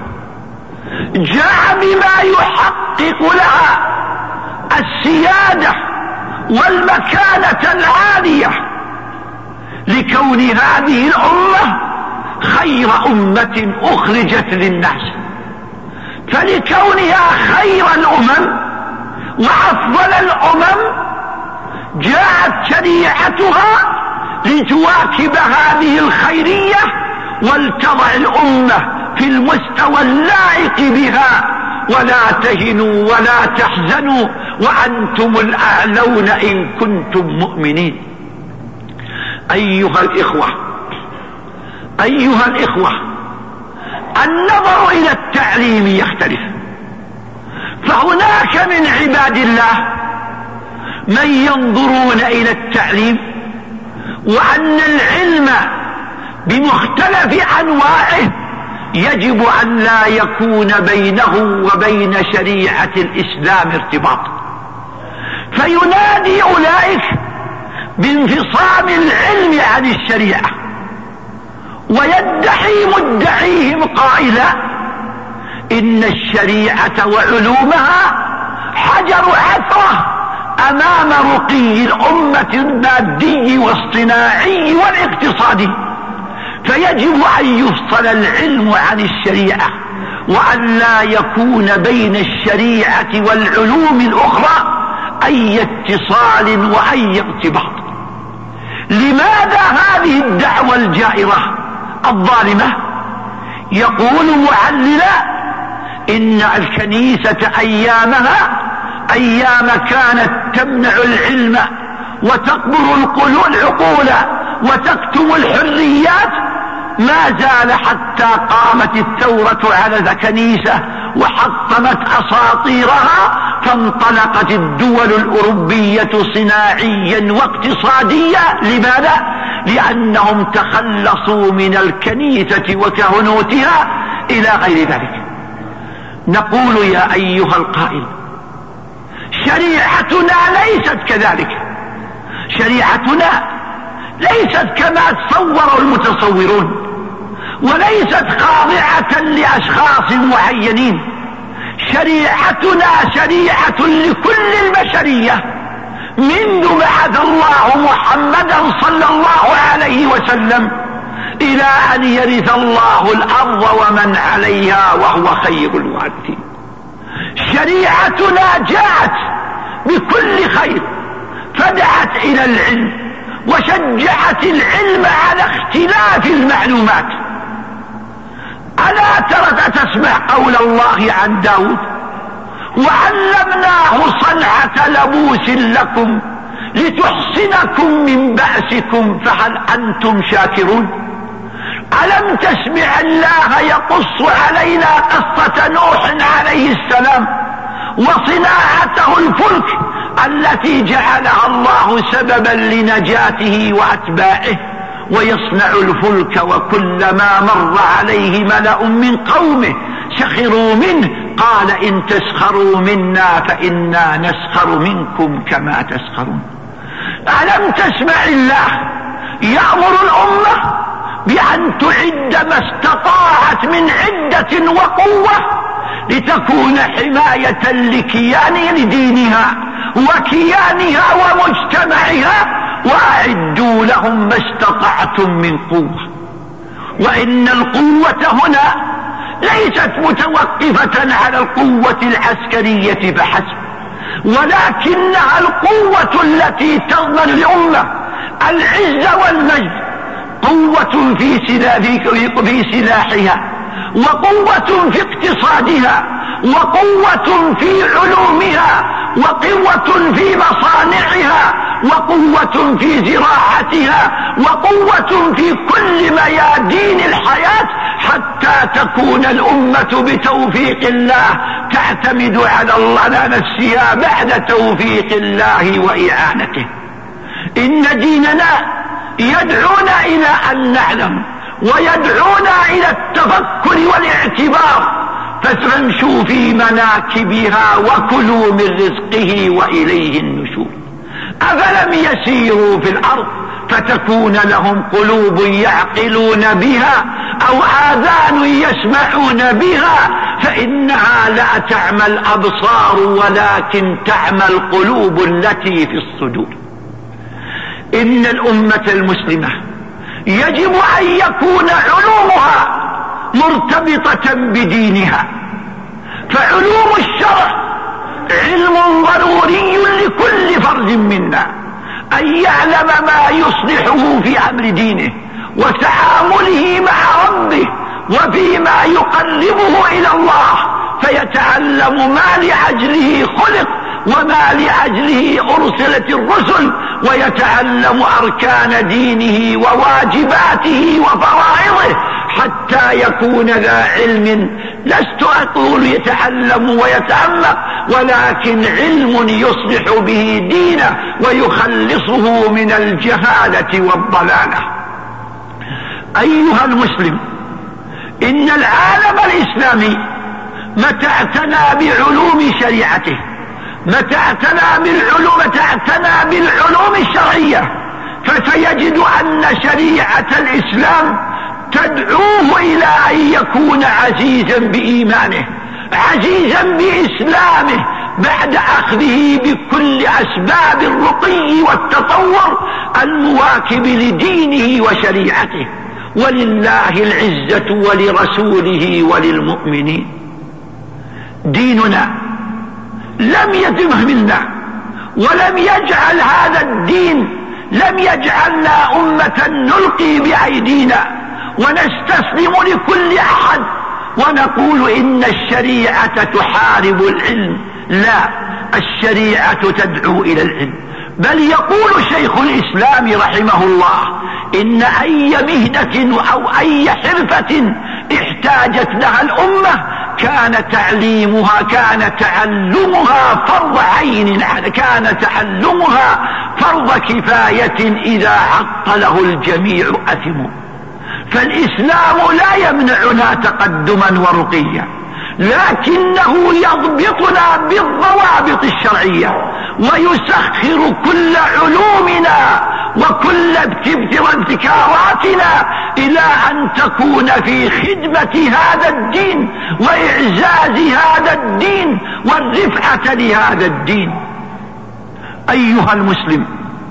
جاء بما يحقق لها السيادة والمكانة العالية، لكون هذه الأمة خير أمة أخرجت للناس. فلكونها خير الأمم وأفضل الأمم جاءت شريعتها لتواكب هذه الخيرية ولتضع الأمة في المستوى اللائق بها، ولا تهنوا ولا تحزنوا وأنتم الأعلون إن كنتم مؤمنين. أيها الإخوة أيها الإخوة النظر إلى التعليم يختلف، فهناك من عباد الله من ينظرون إلى التعليم وأن العلم بمختلف أنواعه يجب أن لا يكون بينه وبين شريعة الإسلام ارتباط، فينادي أولئك بانفصام العلم عن الشريعة، ويدعي مدعيهم قائلا إن الشريعة وعلومها حجر عثرة امام رقي الامة المادي والصناعي والاقتصادي، فيجب ان يفصل العلم عن الشريعة، وأن لا يكون بين الشريعة والعلوم الأخرى أي اتصال وأي ارتباط. لماذا هذه الدعوة الجائرة الظالمة؟ يقول معللا إن الكنيسة أيامها أيام كانت تمنع العلم وتقبر العقول وتكتم الحريات، ما زال حتى قامت الثورة على الكنيسة وحطمت أساطيرها، فانطلقت الدول الأوروبية صناعيا واقتصاديا. لماذا؟ لأنهم تخلصوا من الكنيسة وكهنوتها إلى غير ذلك. نقول يا أيها القائل، شريعتنا ليست كذلك، شريعتنا ليست كما تصور المتصورون، وليست خاضعة لأشخاص معينين. شريعتنا شريعة لكل البشرية منذ بعث الله محمدا صلى الله عليه وسلم إلى أن يرث الله الأرض ومن عليها وهو خير الوارثين. شريعتنا جاءت بكل خير، فدعت إلى العلم وشجعت العلم على اختلاف المعلومات. ألا ترى تسمع قول الله عن داود: وعلمناه صنعة لبوس لكم لتحصنكم من بأسكم فهل أنتم شاكرون؟ ألم تسمع الله يقص علينا قصة نوح عليه السلام وصناعته الفلك التي جعلها الله سببا لنجاته وأتباعه، ويصنع الفلك وكلما مر عليه ملأ من قومه سخروا منه قال إن تسخروا منا فإنا نسخر منكم كما تسخرون. ألم تسمع الله يأمر الأمة بأن تعد ما استطاعت من عدة وقوة لتكون حماية لكيان لدينها وكيانها ومجتمعها، وأعدوا لهم ما استطعتم من قوة. وإن القوة هنا ليست متوقفة على القوة العسكرية فحسب، ولكنها القوة التي تضمن الأمة العز والمجد. قوة في سلاحها، وقوة في اقتصادها، وقوة في علومها، وقوة في مصانعها، وقوة في زراعتها، وقوة في كل ميادين الحياة، حتى تكون الأمة بتوفيق الله تعتمد على الله على نفسها بعد توفيق الله وإعانته. إن ديننا يدعونا إلى أن نعلم، ويدعونا إلى التفكر والاعتبار، فامشوا في مناكبها وكلوا من رزقه وإليه النشور. أفلم يسيروا في الأرض فتكون لهم قلوب يعقلون بها أو آذان يسمعون بها، فإنها لا تعمى الأبصار ولكن تعمى القلوب التي في الصدور. إن الأمة المسلمة يجب أن يكون علومها مرتبطة بدينها، فعلوم الشرع علم ضروري لكل فرد منا أن يعلم ما يصلحه في أمر دينه وتعامله مع ربه وفيما يقربه إلى الله، فيتعلم ما لأجله خلق وما لأجله أرسلت الرسل، ويتعلم أركان دينه وواجباته وفرائضه حتى يكون ذا علم. لست أقول يتعلم ويتعمق، ولكن علم يصلح به دينه ويخلصه من الجهالة والضلالة. أيها المسلم، إن العالم الإسلامي متى اعتنى بعلوم شريعته، متى اعتنى بالعلوم متى اعتنى بالعلوم الشرعية، فسيجد أن شريعة الإسلام تدعوه إلى أن يكون عزيزا بإيمانه، عزيزا بإسلامه، بعد أخذه بكل أسباب الرقي والتطور المواكب لدينه وشريعته. ولله العزة ولرسوله وللمؤمنين. ديننا لم يتمهلنا ولم يجعل هذا الدين، لم يجعلنا أمة نلقي بأيدينا ونستسلم لكل أحد ونقول إن الشريعة تحارب العلم. لا، الشريعة تدعو إلى العلم. بل يقول شيخ الإسلام رحمه الله إن أي مهنة أو أي حرفة احتاجت لها الأمة كان تعليمها كان تعلمها فرض عين، كان تعلمها فرض كفاية، إذا عطله الجميع أثموا. فالإسلام لا يمنعنا تقدما ورقيا، لكنه يضبطنا بالضوابط الشرعية ويسخر كل علومنا وكل ابتكاراتنا إلى أن تكون في خدمة هذا الدين وإعزاز هذا الدين والرفعة لهذا الدين. أيها المسلم،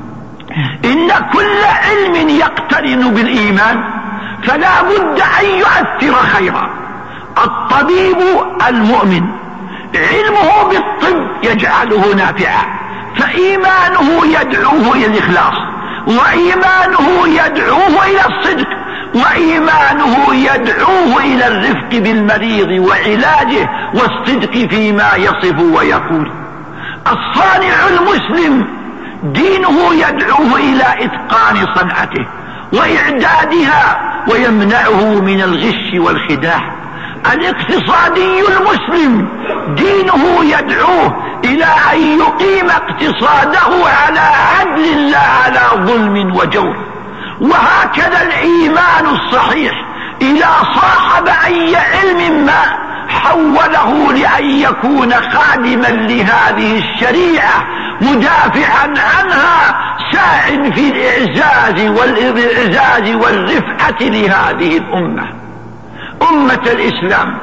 إن كل علم يقترن بالإيمان فلا بد أن يؤثر خيرا. الطبيب المؤمن علمه بالطب يجعله نافعا، فإيمانه يدعوه إلى الإخلاص، وإيمانه يدعوه إلى الصدق، وإيمانه يدعوه إلى الرفق بالمريض وعلاجه والصدق فيما يصف ويقول. الصانع المسلم دينه يدعوه إلى إتقان صنعته وإعدادها ويمنعه من الغش والخداع. الاقتصادي المسلم دينه يدعوه إلى أن يقيم اقتصاده على عدل لا على ظلم وجور. وهكذا الإيمان الصحيح إذا صاحب أي علم ما حوله لأن يكون خادما لهذه الشريعة مدافعا عنها ساع في الإعزاز والإعزاز والرفعة لهذه الأمة. أمة الإسلام،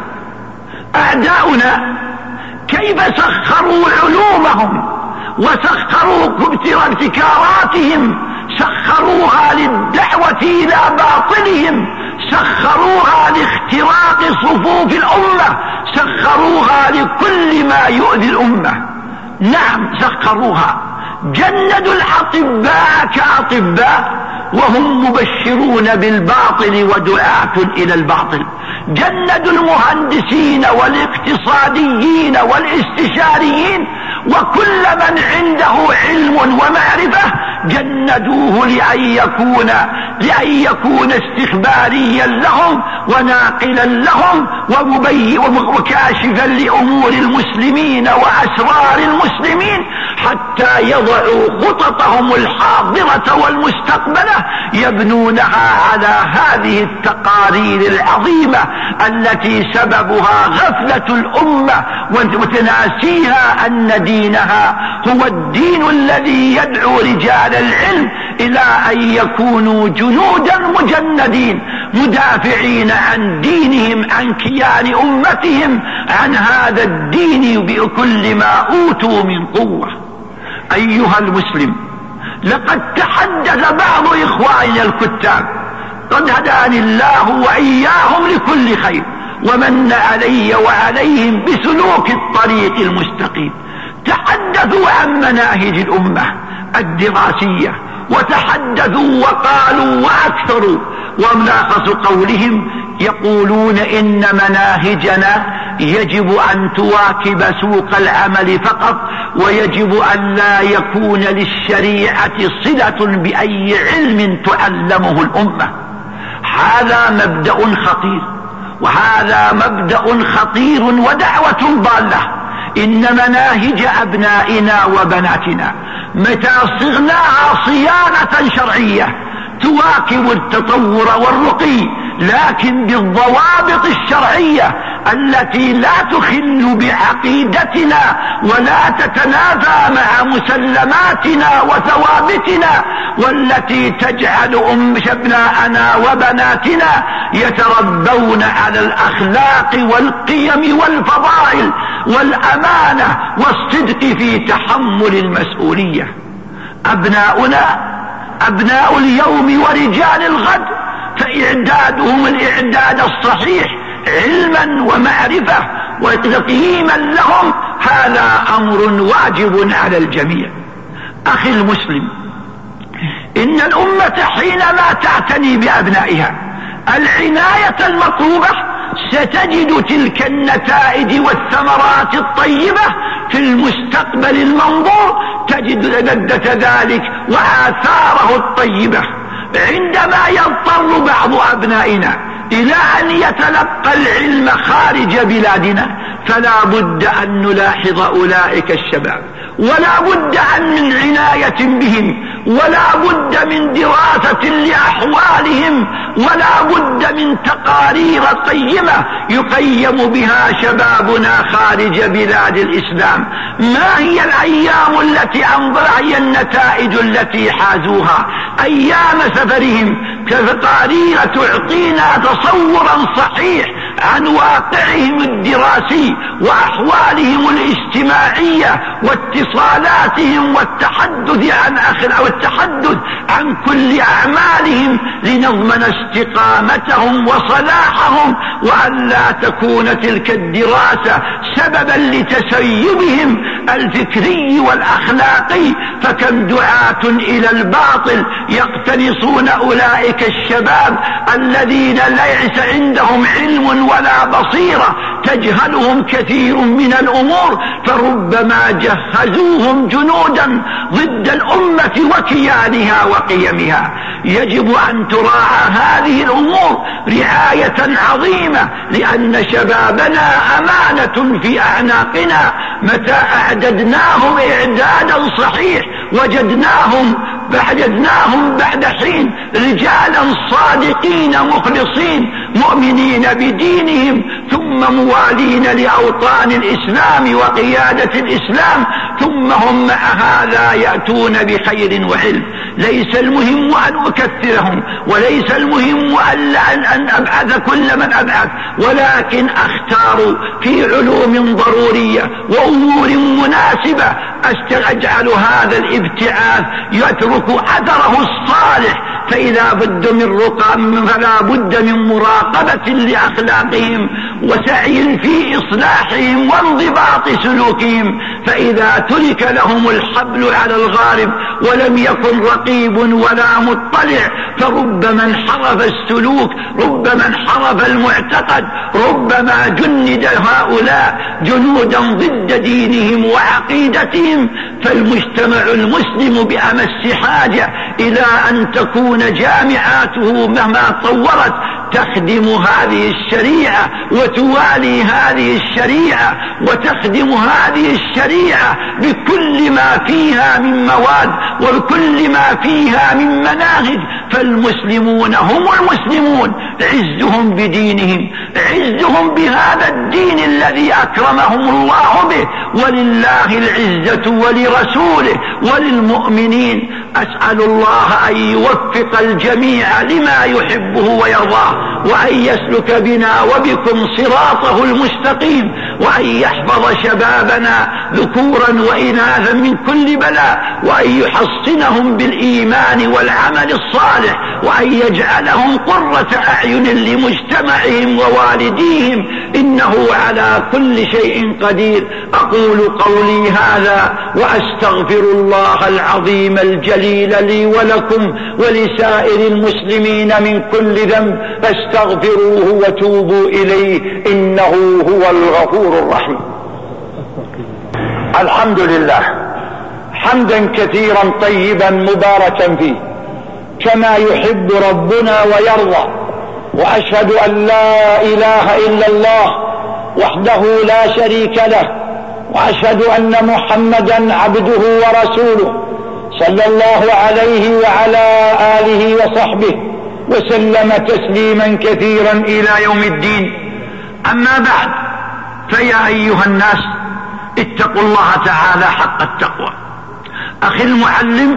أعداؤنا كيف سخروا علومهم وسخروا ابتكاراتهم، سخروها للدعوة إلى باطلهم، سخروها لاختراق صفوف الأمة، سخروها لكل ما يؤذي الأمة. نعم سخروها، جندوا الأطباء كأطباء وهم مبشرون بالباطل ودعاة إلى الباطل، جندوا المهندسين والاقتصاديين والاستشاريين وكل من عنده علم ومعرفة، جندوه لأن يكون لأن يكون استخباريا لهم وناقلا لهم وكاشفا لأمور المسلمين وأسرار المسلمين، حتى يضعوا خططهم الحاضرة والمستقبلة يبنونها على هذه التقارير العظيمة التي سببها غفلة الأمة وتناسيها أن دينها هو الدين الذي يدعو رجال العلم إلى أن يكونوا جنودا مجندين مدافعين عن دينهم، عن كيان أمتهم، عن هذا الدين بكل ما أوتوا من قوة. أيها المسلم، لقد تحدث بعض إخواننا الكتاب، قد هداني الله وإياهم لكل خير ومن علي وعليهم بسلوك الطريق المستقيم، تحدثوا عن مناهج الأمة الدراسية وتحدثوا وقالوا وأكثروا، وملخص قولهم يقولون إن مناهجنا يجب أن تواكب سوق العمل فقط، ويجب أن لا يكون للشريعة صلة بأي علم تعلمه الأمة. هذا مبدأ خطير، وهذا مبدأ خطير ودعوة ضالة. إن مناهج أبنائنا وبناتنا متى صغناها صيانة شرعية تواكب التطور والرقي، لكن بالضوابط الشرعية التي لا تخل بعقيدتنا ولا تتنافى مع مسلماتنا وثوابتنا، والتي تجعل أم أبناءنا وبناتنا يتربون على الأخلاق والقيم والفضائل والأمانة والصدق في تحمل المسؤولية. أبناؤنا أبناء اليوم ورجال الغد، فإعدادهم الإعداد الصحيح علما ومعرفة وتقييما لهم هذا أمر واجب على الجميع. أخي المسلم، إن الأمة حينما تعتني بأبنائها العناية المطلوبة ستجد تلك النتائج والثمرات الطيبة في المستقبل المنظور، تجد لذة ذلك وآثاره الطيبة. عندما يضطر بعض أبنائنا إلى أن يتلقى العلم خارج بلادنا فلا بد أن نلاحظ أولئك الشباب، ولا بد أن من عناية بهم، ولا بد من دراسة لأحوالهم، ولا بد من تقارير قيمة يقيم بها شبابنا خارج بلاد الإسلام. ما هي الأيام التي أنظر، هي النتائج التي حازوها أيام سفرهم، كتقارير تعطينا تصورا صحيح عن واقعهم الدراسي وأحوالهم الاجتماعية واتصالاتهم والتحدث عن أخر أو التحدث عن كل أعمالهم لنضمن استقامتهم وصلاحهم، وأن لا تكون تلك الدراسة سببا لتسيبهم الفكري والأخلاقي. فكم دعاة إلى الباطل يقتنصون أولئك الشباب الذين ليس عندهم علم ولا بصيرة، تجهلهم كثير من الأمور، فربما جهزوهم جنودا ضد الأمة وكيانها وقيمها. يجب أن تراعى هذه الأمور رعاية عظيمة، لأن شبابنا أمانة في أعناقنا. متى أعددناهم إعدادا صحيح وجدناهم فحجدناهم بعد حين رجالا صادقين مخلصين مؤمنين بدينهم، ثم موالين لأوطان الإسلام وقيادة الإسلام، ثم هم مع هذا يأتون بخير وعلم. ليس المهم أن أكثرهم، وليس المهم أن, أن أبعث كل من أبعث، ولكن أختار في علوم ضرورية وأمور مناسبة أجعل هذا الابتعاث يترك أثره الصالح. فإذا بد من رقم فلا بد من مراقبة لأخلاقهم وسعي في إصلاحهم وانضباط سلوكهم. فإذا ترك لهم الحبل على الغارب ولم يكن رقيب ولا مطلع فربما انحرف السلوك، ربما انحرف المعتقد، ربما جند هؤلاء جنودا ضد دينهم وعقيدتهم. فالمجتمع المسلم بأمس حاجة إلى أن تكون جامعاته مهما طورت تخدم هذه الشريعة وتوالي هذه الشريعة وتخدم هذه الشريعة بكل ما فيها من مواد وبكل ما فيها من مناهج. فالمسلمون هم المسلمون، عزهم بدينهم، عزهم بهذا الدين الذي أكرمهم الله به، ولله العزة ولرسوله وللمؤمنين. أسأل الله أن يوفق الجميع لما يحبه ويرضاه، وأن يسلك بنا وبكم صراطه المستقيم، وأن يحفظ شبابنا ذكورا وإناثا من كل بلاء، وأن يحصنهم بالإيمان والعمل الصالح، وأن يجعلهم قرة أعين لمجتمعهم ووالديهم، إنه على كل شيء قدير. أقول قولي هذا وأستغفر الله العظيم الجليل لي ولكم ولسائر المسلمين من كل ذنب، فاستغفروه وتوبوا إليه إنه هو الغفور الرحيم. الحمد لله حمدا كثيرا طيبا مباركا فيه كما يحب ربنا ويرضى، وأشهد أن لا إله إلا الله وحده لا شريك له، وأشهد أن محمدا عبده ورسوله صلى الله عليه وعلى آله وصحبه وسلم تسليما كثيرا إلى يوم الدين. أما بعد، فيا أيها الناس اتقوا الله تعالى حق التقوى. أخي المعلم،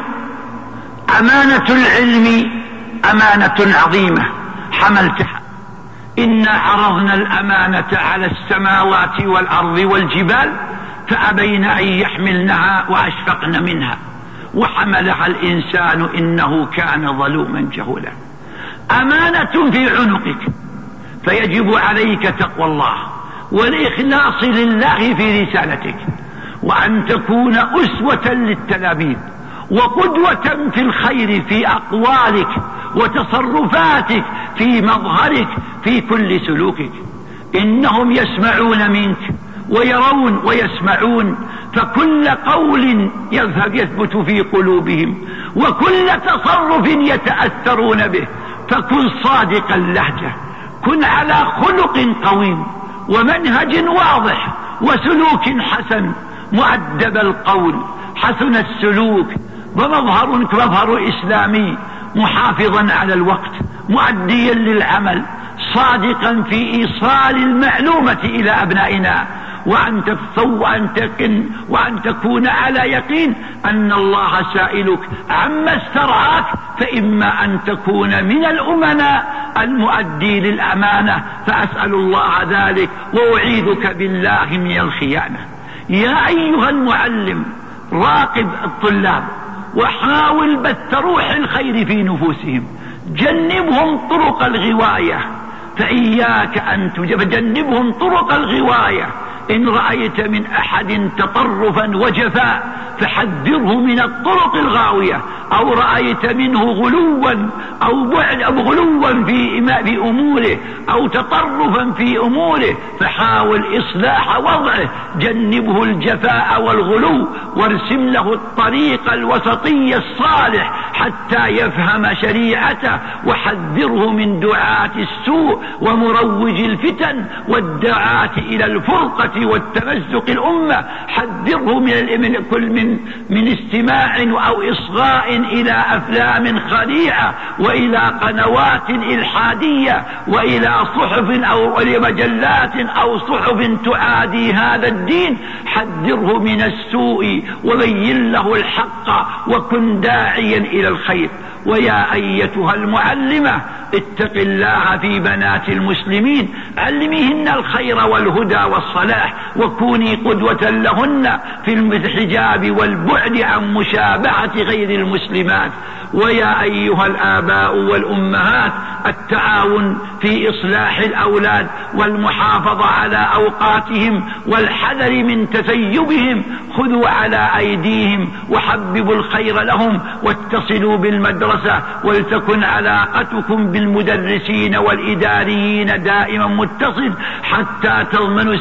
أمانة العلم أمانة عظيمة حملتها. إنا عرضنا الأمانة على السماوات والأرض والجبال فأبين أن يحملنها وأشفقن منها وحملها الإنسان إنه كان ظلوما جهولا. أمانة في عنقك، فيجب عليك تقوى الله والإخلاص لله في رسالتك، وأن تكون أسوة للتلاميذ وقدوة في الخير في أقوالك وتصرفاتك في مظهرك في كل سلوكك. إنهم يسمعون منك ويرون ويسمعون، فكل قول يذهب يثبت في قلوبهم وكل تصرف يتأثرون به. فكن صادق اللهجة، كن على خلق قويم ومنهج واضح وسلوك حسن، مؤدب القول حسن السلوك ومظهر مظهر إسلامي، محافظا على الوقت، مؤديا للعمل، صادقا في إيصال المعلومة إلى أبنائنا، وأن وأن تكن وأن تكون على يقين أن الله سائلك عما استرعاك، فإما أن تكون من الأمناء المؤدي للأمانة، فأسأل الله ذلك وأعيذك بالله من الخيانة. يا أيها المعلم، راقب الطلاب وحاول بث روح الخير في نفوسهم، جنبهم طرق الغواية، فإياك أن تجنبهم طرق الغواية. إن رأيت من أحد تطرفا وجفاء فحذره من الطرق الغاوية، أو رأيت منه غلوا أو بعد أو غلوا في في أموره أو تطرفا في أموره، فحاول إصلاح وضعه، جنبه الجفاء والغلو، وارسم له الطريق الوسطي الصالح حتى يفهم شريعته، وحذره من دعاة السوء ومروج الفتن والدعاة إلى الفرقة والتمزق الأمة. حذره من كل من من استماع أو إصغاء إلى أفلام خليعة وإلى قنوات إلحادية وإلى صحف أو مجلات أو صحف تعادي هذا الدين. حذره من السوء وبين له الحق وكن داعيا إلى الخير. ويا أيتها المعلمة، اتق الله في بنات المسلمين، علميهن الخير والهدى والصلاح، وكوني قدوة لهن في الحجاب والبعد عن مشابهة غير المسلمات. ويا أيها الآباء والأمهات، التعاون في إصلاح الأولاد والمحافظة على أوقاتهم والحذر من تثيبهم. خذوا على أيديهم وحببوا الخير لهم، واتصلوا بالمدرسة، ولتكن علاقتكم بالمدرسين والإداريين دائما متصل، حتى تضمنوا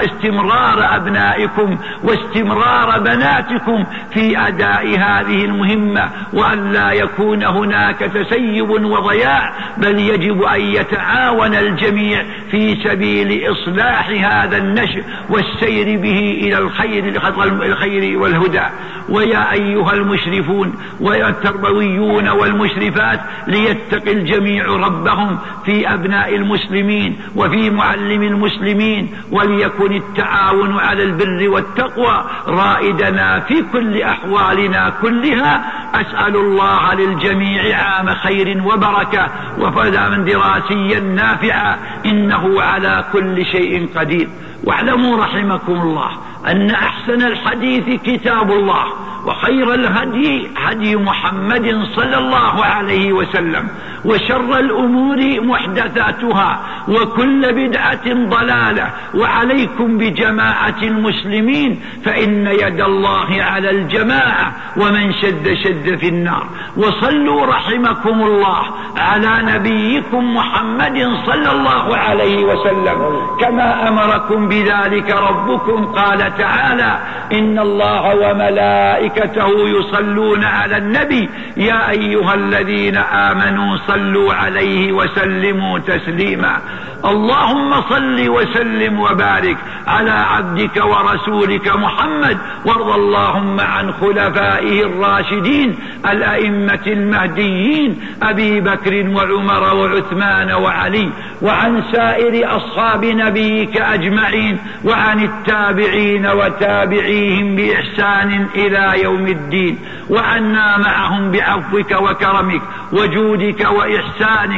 استمرار أبنائكم واستمرار بناتكم في أداء هذه المهمة، وأن لا يكون هناك تسيب وضياع، بل يجب أن يتعاون الجميع في سبيل إصلاح هذا النشء والسير به إلى الخير الخير والهدى. ويا أيها المشرفون والتربويون والمشرفات، ليتقي الجميع ربهم في أبناء المسلمين وفي معلم المسلمين، وليكن التعاون على البر والتقوى رائدنا في كل أحوالنا كلها. أسأل الله للجميع عام خير وبركة وفلاحا دراسيا نافعا، إنه على كل شيء قدير. واعلموا رحمكم الله أن أحسن الحديث كتاب الله، وخير الهدي هدي محمد صلى الله عليه وسلم، وشر الأمور محدثاتها، وكل بدعة ضلالة. وعليكم بجماعة المسلمين، فإن يد الله على الجماعة، ومن شد شد في النار. وصلوا رحمكم الله على نبيكم محمد صلى الله عليه وسلم كما أمركم بذلك ربكم. قال تعالى: إن الله وملائكته يصلون على النبي يا أيها الذين آمنوا صلوا عليه وسلموا تسليما. اللهم صل وسلم وبارك على عبدك ورسولك محمد، وارض اللهم عن خلفائه الراشدين الأئمة المهديين أبي بكر وعمر وعثمان وعلي، وعن سائر أصحاب نبيك أجمعين، وعن التابعين وتابعيهم بإحسان إلى يوم الدين، وعنا معهم بعفوك وكرمك وجودك وإحسانك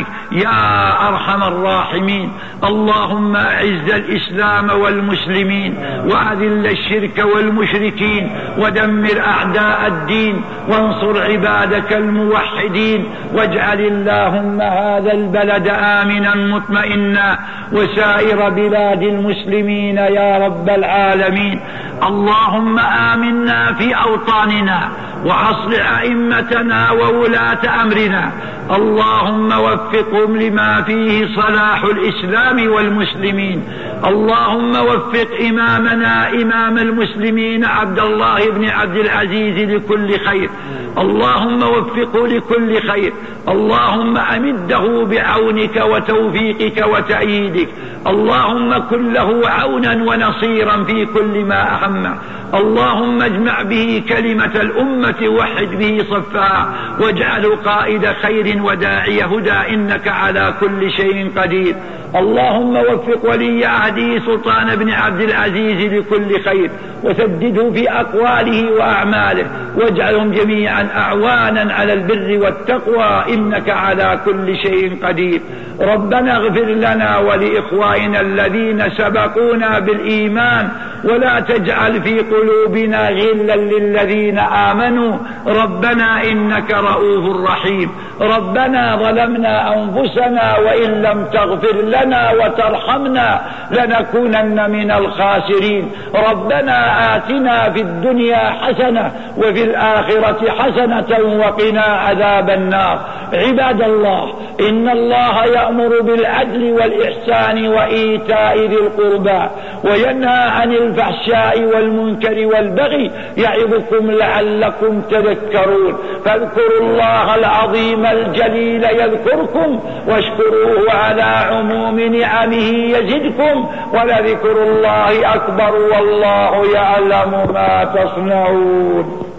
يا أرحم الراحمين. اللهم أعز الإسلام والمسلمين، وأذل الشرك والمشركين، ودمر أعداء الدين، وانصر عبادك الموحدين، واجعل اللهم هذا البلد آمنا مطمئنا وسائر بلاد المسلمين يا رب العالمين. اللهم آمنا في أوطاننا، وأصلح أئمتنا وولاة أمرنا، اللهم وفقهم لما فيه صلاح الإسلام والمسلمين. اللهم وفق إمامنا إمام المسلمين عبد الله بن عبد العزيز لكل خير، اللهم وفقه لكل خير، اللهم أمده بعونك وتوفيقك وتأييدك، اللهم كن له عونا ونصيرا في كل ما أهمه، اللهم اجمع به كلمة الأمة، وحد به صفها، واجعله قائد خير وداعي هدى، إنك على كل شيء قدير. اللهم وفق ولي عهده سلطان بن عبد العزيز لكل خير، وسدده في أقواله وأعماله، واجعلهم جميعا أعوانا على البر والتقوى، إنك على كل شيء قدير. ربنا اغفر لنا ولإخواننا الذين سبقونا بالإيمان، ولا تجعل في قلوبنا غلا للذين آمنوا، ربنا إنك رؤوف رحيم. ربنا ظلمنا أنفسنا وإن لم تغفر لنا وترحمنا لنكونن من الخاسرين. ربنا آتنا في الدنيا حسنة وفي الآخرة حسنة وقنا عذاب النار. عباد الله، إن الله يأمر بالعدل والإحسان وإيتاء ذي القربى، وينهى عن الفحشاء والمنكر والبغي، يعظكم لعلكم تذكرون. فاذكروا الله العظيم الجليل يذكركم، واشكروه على عموم نعمه يزدكم، ولذكر الله أكبر والله يعلم ما تصنعون.